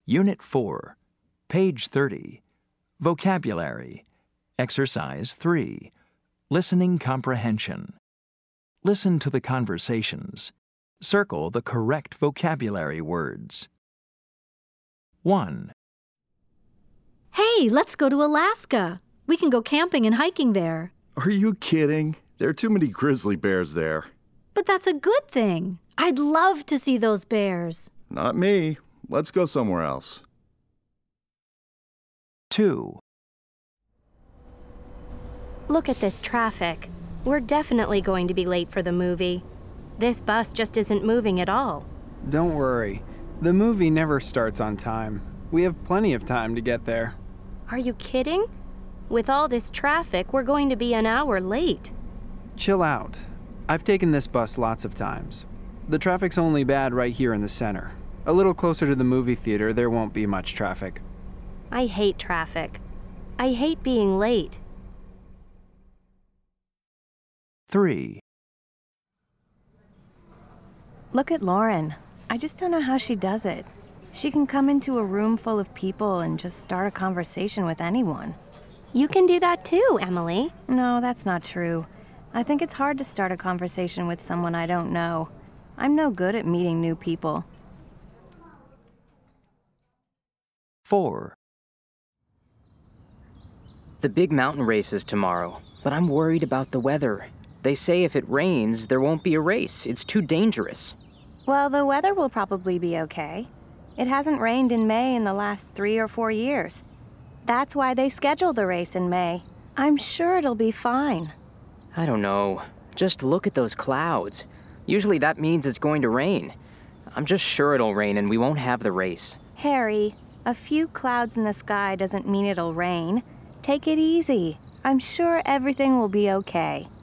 Unit 4, page 30, Vocabulary, Exercise 3, Listening Comprehension. Listen to the conversations. Circle the correct vocabulary words. 1, Hey, let's go to Alaska. We can go camping and hiking there. Are you kidding? There are too many grizzly bears there. But that's a good thing. I'd love to see those bears. Not me. Let's go somewhere else. 2, Look at this traffic. We're definitely going to be late for the movie. This bus just isn't moving at all. Don't worry. The movie never starts on time. We have plenty of time to get there. Are you kidding? With all this traffic, we're going to be an hour late. Chill out. I've taken this bus lots of times. The traffic's only bad right here in the center. A little closer to the movie theater, there won't be much traffic. I hate traffic. I hate being late. 3, Look at Lauren. I just don't know how she does it. She can come into a room full of people and just start a conversation with anyone. You can do that too, Emily. No, that's not true. I think it's hard to start a conversation with someone I don't know. I'm no good at meeting new people. 4, The big mountain race is tomorrow, but I'm worried about the weather. They say if it rains, there won't be a race. It's too dangerous. Well, the weather will probably be okay. It hasn't rained in May in the last 3 or 4 years. That's why they scheduled the race in May. I'm sure it'll be fine. I don't know. Just look at those clouds. Usually that means it's going to rain. I'm just sure it'll rain and we won't have the race. Harry, a few clouds in the sky doesn't mean it'll rain. Take it easy. I'm sure everything will be okay.